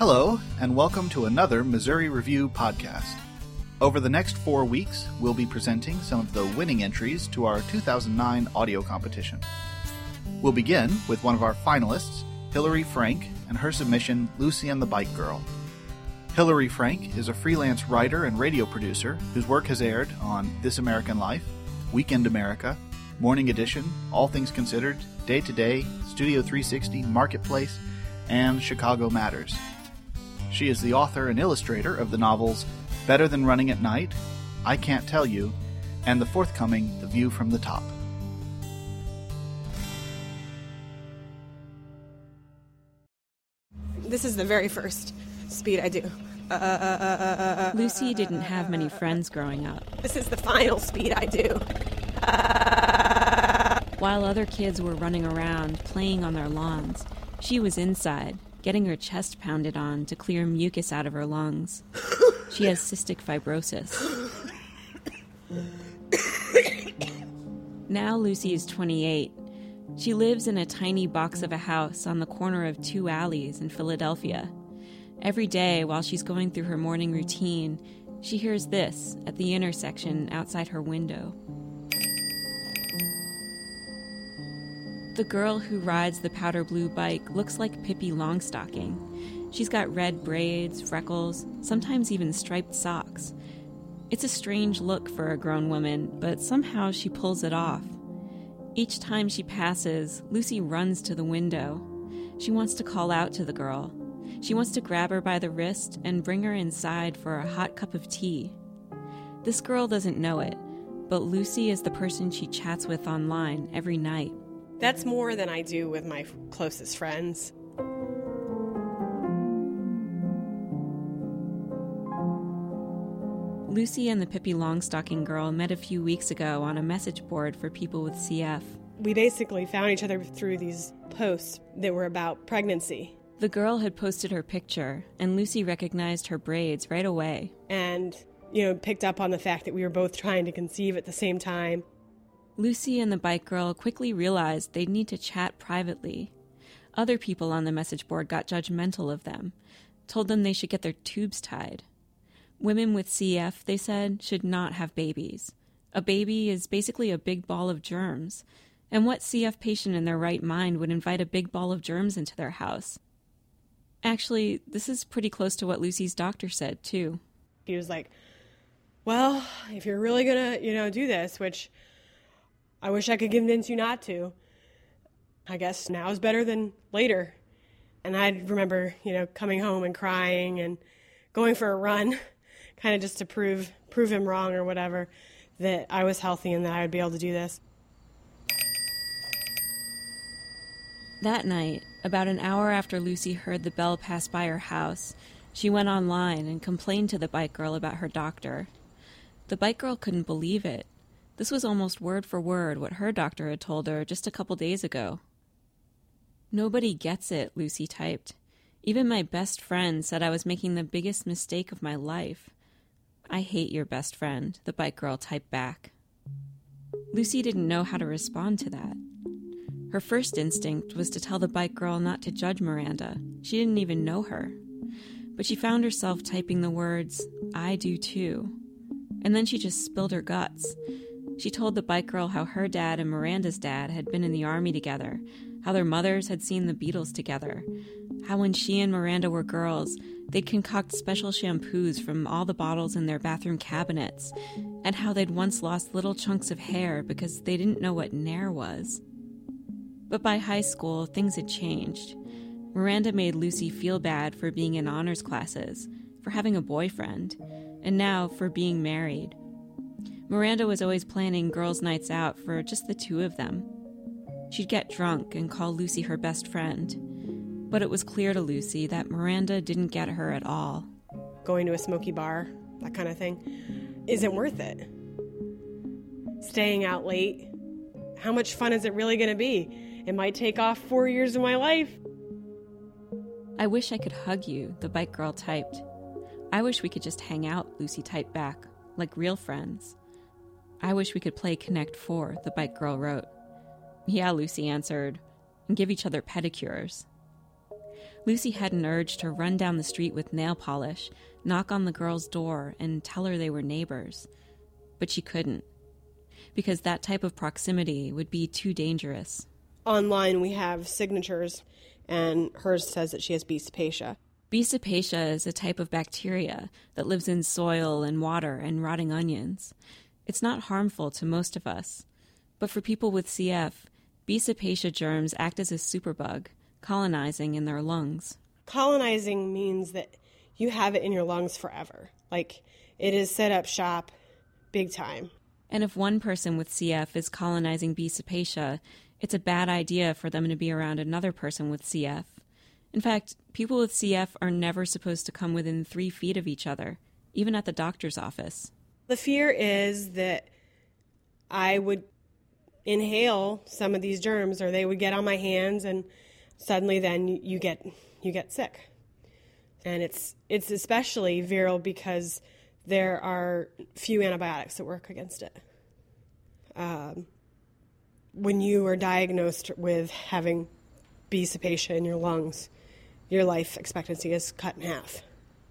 Hello, and welcome to another Missouri Review podcast. Over the next 4 weeks, we'll be presenting some of the winning entries to our 2009 audio competition. We'll begin with one of our finalists, Hillary Frank, and her submission, Lucy and the Bike Girl. Hillary Frank is a freelance writer and radio producer whose work has aired on This American Life, Weekend America, Morning Edition, All Things Considered, Day to Day, Studio 360, Marketplace, and Chicago Matters. She is the author and illustrator of the novels Better Than Running at Night, I Can't Tell You, and the forthcoming The View from the Top. This is the very first speed I do. Lucy didn't have many friends growing up. This is the final speed I do. While other kids were running around, playing on their lawns, she was inside, getting her chest pounded on to clear mucus out of her lungs. She has cystic fibrosis. Now Lucy is 28. She lives in a tiny box of a house on the corner of 2 alleys in Philadelphia. Every day, while she's going through her morning routine, she hears this at the intersection outside her window. The girl who rides the powder blue bike looks like Pippi Longstocking. She's got red braids, freckles, sometimes even striped socks. It's a strange look for a grown woman, but somehow she pulls it off. Each time she passes, Lucy runs to the window. She wants to call out to the girl. She wants to grab her by the wrist and bring her inside for a hot cup of tea. This girl doesn't know it, but Lucy is the person she chats with online every night. That's more than I do with my closest friends. Lucy and the Pippi Longstocking girl met a few weeks ago on a message board for people with CF. We basically found each other through these posts that were about pregnancy. The girl had posted her picture, and Lucy recognized her braids right away. And, picked up on the fact that we were both trying to conceive at the same time. Lucy and the bike girl quickly realized they'd need to chat privately. Other people on the message board got judgmental of them, told them they should get their tubes tied. Women with CF, they said, should not have babies. A baby is basically a big ball of germs. And what CF patient in their right mind would invite a big ball of germs into their house? Actually, this is pretty close to what Lucy's doctor said, too. He was like, well, if you're really going to, do this, which I wish I could convince you not to, I guess now is better than later. And I remember, coming home and crying and going for a run, kind of just to prove him wrong or whatever, that I was healthy and that I would be able to do this. That night, about an hour after Lucy heard the bell pass by her house, she went online and complained to the bike girl about her doctor. The bike girl couldn't believe it. This was almost word for word what her doctor had told her just a couple days ago. Nobody gets it, Lucy typed. Even my best friend said I was making the biggest mistake of my life. I hate your best friend, the bike girl typed back. Lucy didn't know how to respond to that. Her first instinct was to tell the bike girl not to judge Miranda. She didn't even know her. But she found herself typing the words, I do too. And then she just spilled her guts. She told the bike girl how her dad and Miranda's dad had been in the army together, how their mothers had seen the Beatles together, how when she and Miranda were girls, they'd concoct special shampoos from all the bottles in their bathroom cabinets, and how they'd once lost little chunks of hair because they didn't know what Nair was. But by high school, things had changed. Miranda made Lucy feel bad for being in honors classes, for having a boyfriend, and now for being married. Miranda was always planning girls' nights out for just the two of them. She'd get drunk and call Lucy her best friend. But it was clear to Lucy that Miranda didn't get her at all. Going to a smoky bar, that kind of thing, isn't worth it. Staying out late, how much fun is it really going to be? It might take off 4 years of my life. I wish I could hug you, the bike girl typed. I wish we could just hang out, Lucy typed back, like real friends. I wish we could play Connect 4, the bike girl wrote. Yeah, Lucy answered, and give each other pedicures. Lucy had an urge to run down the street with nail polish, knock on the girl's door, and tell her they were neighbors. But she couldn't, because that type of proximity would be too dangerous. Online we have signatures, and hers says that she has B. cepacia. B. cepacia is a type of bacteria that lives in soil and water and rotting onions. It's not harmful to most of us, but for people with CF, B. cepacia germs act as a superbug, colonizing in their lungs. Colonizing means that you have it in your lungs forever. Like, it is set up shop big time. And if one person with CF is colonizing B. cepacia, it's a bad idea for them to be around another person with CF. In fact, people with CF are never supposed to come within 3 feet of each other, even at the doctor's office. The fear is that I would inhale some of these germs, or they would get on my hands, and suddenly then you get sick. And it's especially viral because there are few antibiotics that work against it. When you are diagnosed with having B. cepacia in your lungs, your life expectancy is cut in half.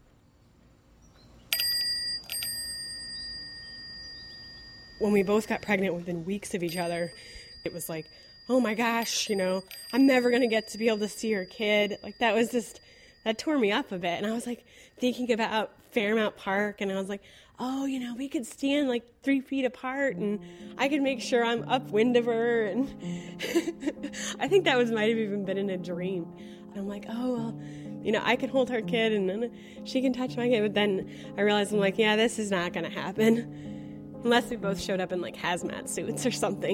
When we both got pregnant within weeks of each other, it was like, oh my gosh, I'm never going to get to be able to see her kid. Like, that tore me up a bit. And I was like thinking about Fairmount Park, and I was like, oh, we could stand like 3 feet apart, and I could make sure I'm upwind of her. And I think that might have even been in a dream. And I'm like, oh, well, I can hold her kid, and then she can touch my kid. But then I realized, I'm like, yeah, this is not going to happen unless we both showed up in like hazmat suits or something.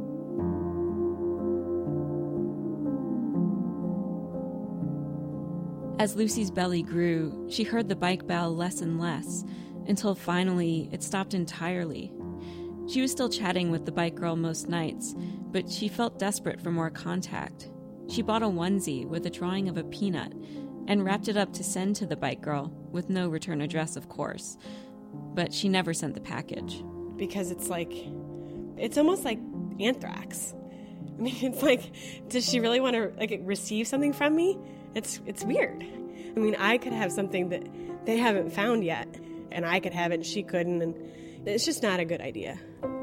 As Lucy's belly grew, she heard the bike bell less and less, until finally it stopped entirely. She was still chatting with the bike girl most nights, but she felt desperate for more contact. She bought a onesie with a drawing of a peanut and wrapped it up to send to the bike girl, with no return address, of course. But she never sent the package. Because it's almost like anthrax. I mean, it's like, does she really want to receive something from me? It's weird. I mean, I could have something that they haven't found yet, and I could have it and she couldn't, and it's just not a good idea.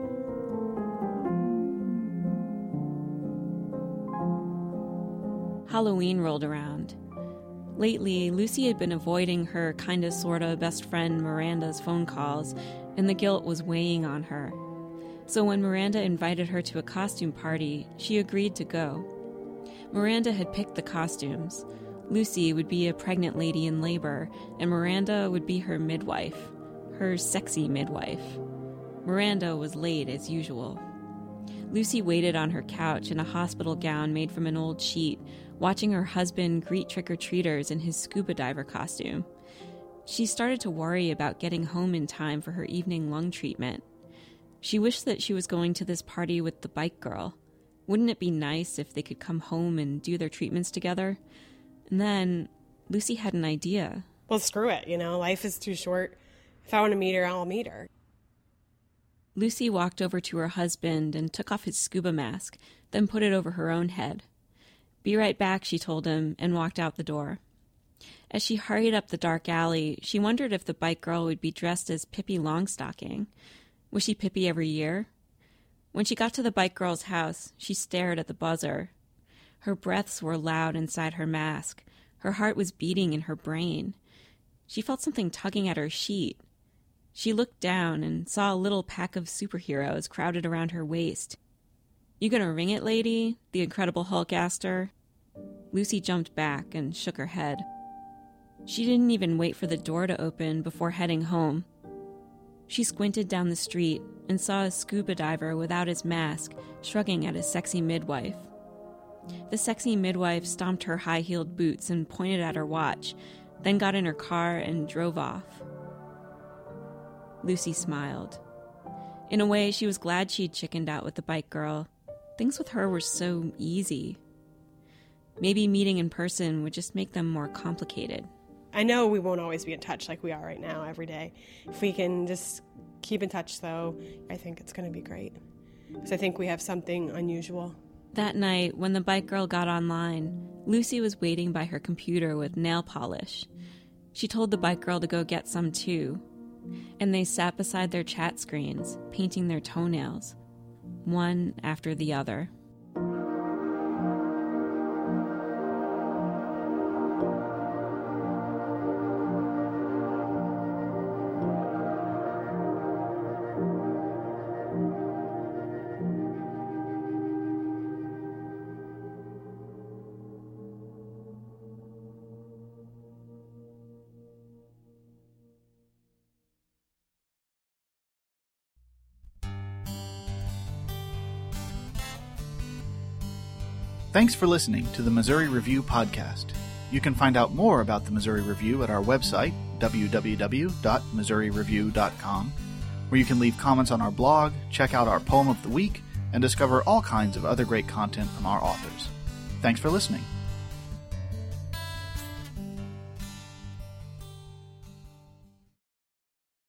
Halloween rolled around. Lately, Lucy had been avoiding her kinda sorta best friend Miranda's phone calls, and the guilt was weighing on her. So when Miranda invited her to a costume party, she agreed to go. Miranda had picked the costumes. Lucy would be a pregnant lady in labor, and Miranda would be her midwife, her sexy midwife. Miranda was late as usual. Lucy waited on her couch in a hospital gown made from an old sheet, watching her husband greet trick-or-treaters in his scuba diver costume. She started to worry about getting home in time for her evening lung treatment. She wished that she was going to this party with the bike girl. Wouldn't it be nice if they could come home and do their treatments together? And then Lucy had an idea. Well, screw it, life is too short. If I want to meet her, I'll meet her. Lucy walked over to her husband and took off his scuba mask, then put it over her own head. Be right back, she told him, and walked out the door. As she hurried up the dark alley, she wondered if the bike girl would be dressed as Pippi Longstocking. Was she Pippi every year? When she got to the bike girl's house, she stared at the buzzer. Her breaths were loud inside her mask. Her heart was beating in her brain. She felt something tugging at her sheet. She looked down and saw a little pack of superheroes crowded around her waist. "You gonna ring it, lady?" the Incredible Hulk asked her. Lucy jumped back and shook her head. She didn't even wait for the door to open before heading home. She squinted down the street and saw a scuba diver without his mask, shrugging at his sexy midwife. The sexy midwife stomped her high-heeled boots and pointed at her watch, then got in her car and drove off. Lucy smiled. In a way, she was glad she'd chickened out with the bike girl. Things with her were so easy. Maybe meeting in person would just make them more complicated. I know we won't always be in touch like we are right now every day. If we can just keep in touch, though, I think it's going to be great. Because I think we have something unusual. That night, when the bike girl got online, Lucy was waiting by her computer with nail polish. She told the bike girl to go get some too, and they sat beside their chat screens, painting their toenails, one after the other. Thanks for listening to the Missouri Review podcast. You can find out more about the Missouri Review at our website, www.missouri-review.com, where you can leave comments on our blog, check out our poem of the week, and discover all kinds of other great content from our authors. Thanks for listening.